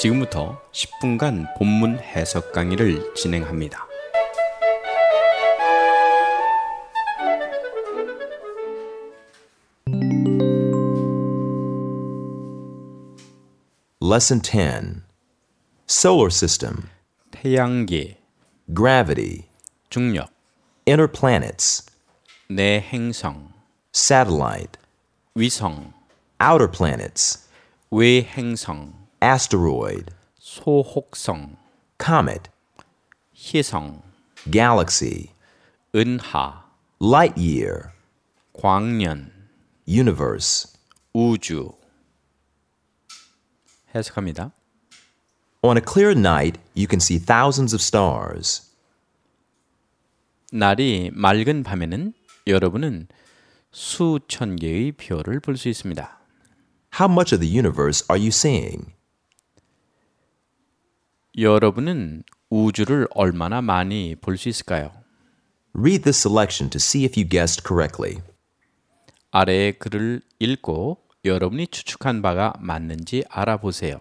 지금부터 10분간 본문 해석 강의를 진행합니다. Lesson 10. Solar System, 태양계, Gravity, 중력, Inner Planets, 내 행성, Satellite, 위성, Outer Planets, 외행성, Asteroid, 소혹성, Comet, 희성, Galaxy, 은하, Light Year, 광년, Universe. 우주. 해석합니다. On a clear night, you can see thousands of stars. 날이 맑은 밤에는 여러분은 수천 개의 별을 볼 수 있습니다. How much of the universe are you seeing? 여러분은 우주를 얼마나 많이 볼 수 있을까요? Read this selection to see if you guessed correctly. 아래의 글을 읽고 여러분이 추측한 바가 맞는지 알아보세요.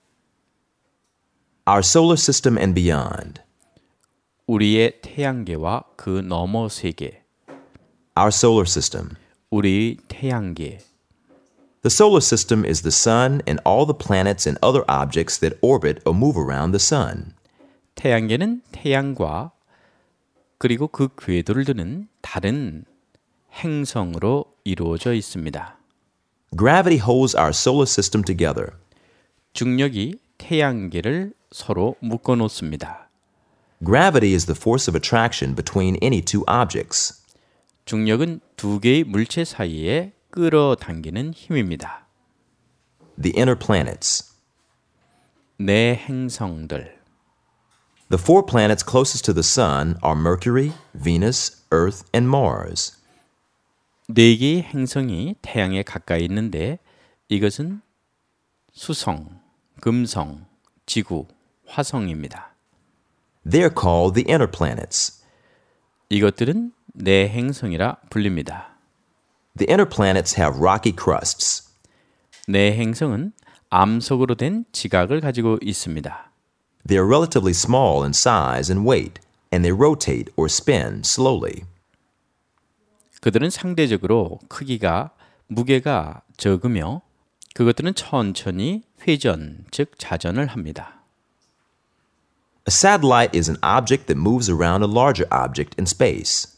Our solar system and beyond. 우리의 태양계와 그 너머 세계. Our solar system. 우리 태양계. The solar system is the sun and all the planets and other objects that orbit or move around the sun. 태양계는 태양과 그리고 그 궤도를 드는 다른 행성으로 이루어져 있습니다. Gravity holds our solar system together. 중력이 태양계를 서로 묶어 놓습니다. Gravity is the force of attraction between any two objects. 중력은 두 개의 물체 사이에 끌어당기는 힘입니다. The inner planets. 내 행성들. The four planets closest to the sun are Mercury, Venus, Earth, and Mars. 네 개의 행성이 태양에 가까이 있는데 이것은 수성, 금성, 지구, 화성입니다. They are called the inner planets. 이것들은 내 행성이라 불립니다. The inner planets have rocky crusts. 내 행성은 암석으로 된 지각을 가지고 있습니다. They are relatively small in size and weight, and they rotate or spin slowly. 그들은 상대적으로 무게가 적으며 그것들은 천천히 회전, 즉 자전을 합니다. A satellite is an object that moves around a larger object in space.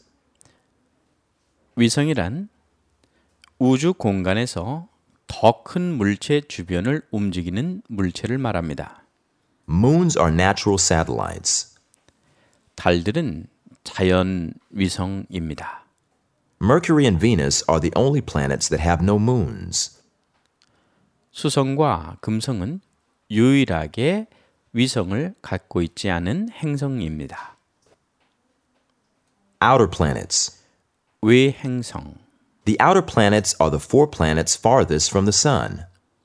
위성이란 우주 공간에서 더 큰 물체 주변을 움직이는 물체를 말합니다. Moons are natural satellites. 달들은 자연 위성입니다. Mercury and Venus are the only planets that have no moons. 수성과 금성은 유일하게 위성을 갖고 있지 않은 행성입니다. Outer planets. 외행성. The outer planets are the four planets farthest from the sun.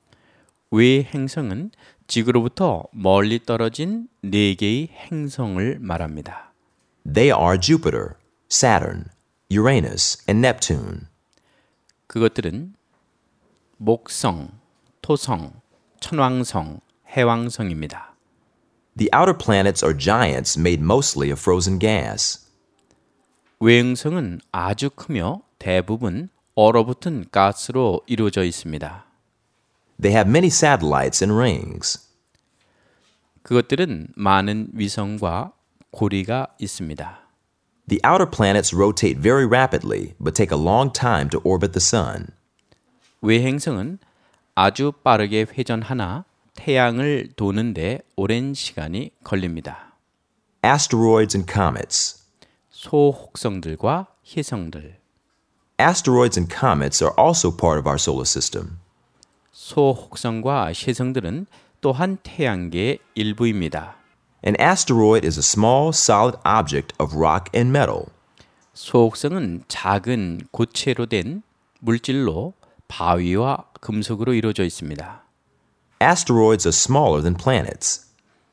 외행성은 지구로부터 멀리 떨어진 네 개의 행성을 말합니다. They are Jupiter, Saturn, Uranus, and Neptune. 그것들은 목성, 토성, 천왕성, 해왕성입니다. The outer planets are giants made mostly of frozen gas. 외행성은 아주 크며 대부분 얼어붙은 가스로 이루어져 있습니다. They have many satellites and rings. 그것들은 많은 위성과 고리가 있습니다. The outer planets rotate very rapidly but take a long time to orbit the sun. 외행성은 아주 빠르게 회전하나 태양을 도는데 오랜 시간이 걸립니다. Asteroids and comets. 소혹성들과 희성들. Asteroids and comets are also part of our solar system. 소혹성과 희성들은 또한 태양계의 일부입니다. An asteroid is a small, solid object of rock and metal. 소혹성은 작은 고체로 된 물질로 바위와 금속으로 이루어져 있습니다. Asteroids are smaller than planets.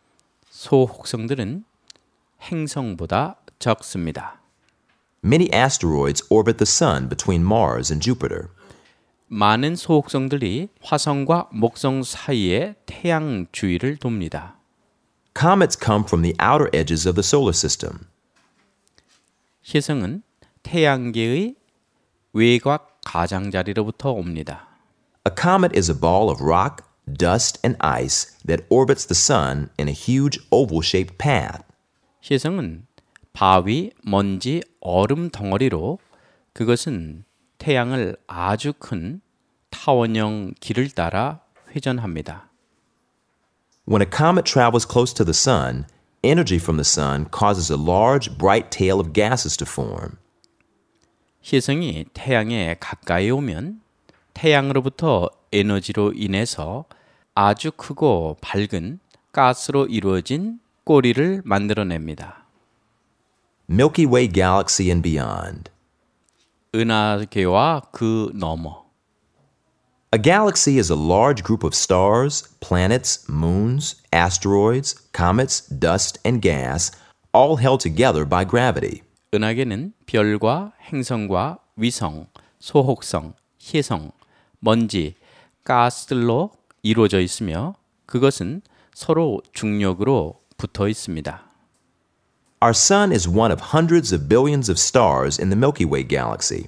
소혹성들은 행성보다 적습니다. Many asteroids orbit the sun between Mars and Jupiter. 많은 소혹성들이 화성과 목성 사이에 태양 주위를 돕니다. Comets come from the outer edges of the solar system. 혜성은 태양계의 외곽 가장자리로부터 옵니다. A comet is a ball of rock, dust, and ice that orbits the sun in a huge oval-shaped path. 혜성은 바위, 먼지, 얼음 덩어리로 그것은 태양을 아주 큰 타원형 길을 따라 회전합니다. When a comet travels close to the sun, energy from the sun causes a large, bright tail of gases to form. 혜성이 태양에 가까이 오면 태양으로부터 에너지로 인해서 아주 크고 밝은 가스로 이루어진 꼬리를 만들어냅니다. Milky Way galaxy and beyond. 은하계와 그 너머. A galaxy is a large group of stars, planets, moons, asteroids, comets, dust, and gas, all held together by gravity. 은하계는 별과 행성과 위성, 소혹성, 혜성, 먼지, 가스들로 이루어져 있으며 그것은 서로 중력으로 붙어 있습니다. Our sun is one of hundreds of billions of stars in the Milky Way galaxy.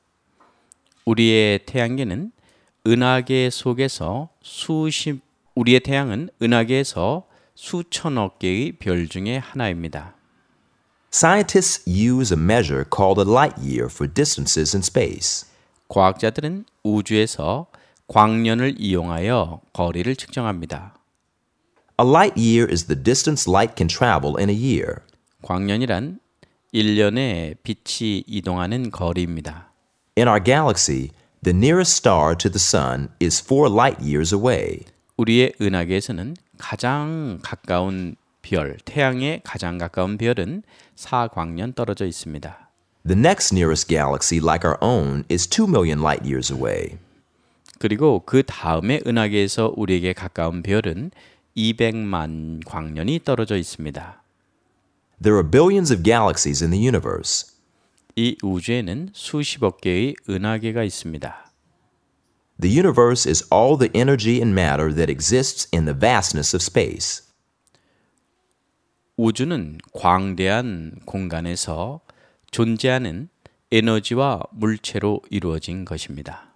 우리의 태양계는 은하계 속에서 우리의 태양은 은하계에서 수천억 개의 별 중에 하나입니다. Scientists use a measure called a light year for distances in space. 과학자들은 우주에서 광년을 이용하여 거리를 측정합니다. A light year is the distance light can travel in a year. 광년이란 1년에 빛이 이동하는 거리입니다. In our galaxy, the nearest star to the sun is 4 light years away. 우리의 은하계에서는 가장 가까운 별, 태양에 가장 가까운 별은 4광년 떨어져 있습니다. The next nearest galaxy like our own is 2 million light years away. 그리고 그 다음에 은하계에서 우리에게 가까운 별은 200만 광년이 떨어져 있습니다. There are billions of galaxies in the universe. 이 우주에는 수십억 개의 은하계가 있습니다. The universe is all the energy and matter that exists in the vastness of space. 우주는 광대한 공간에서 존재하는 에너지와 물체로 이루어진 것입니다.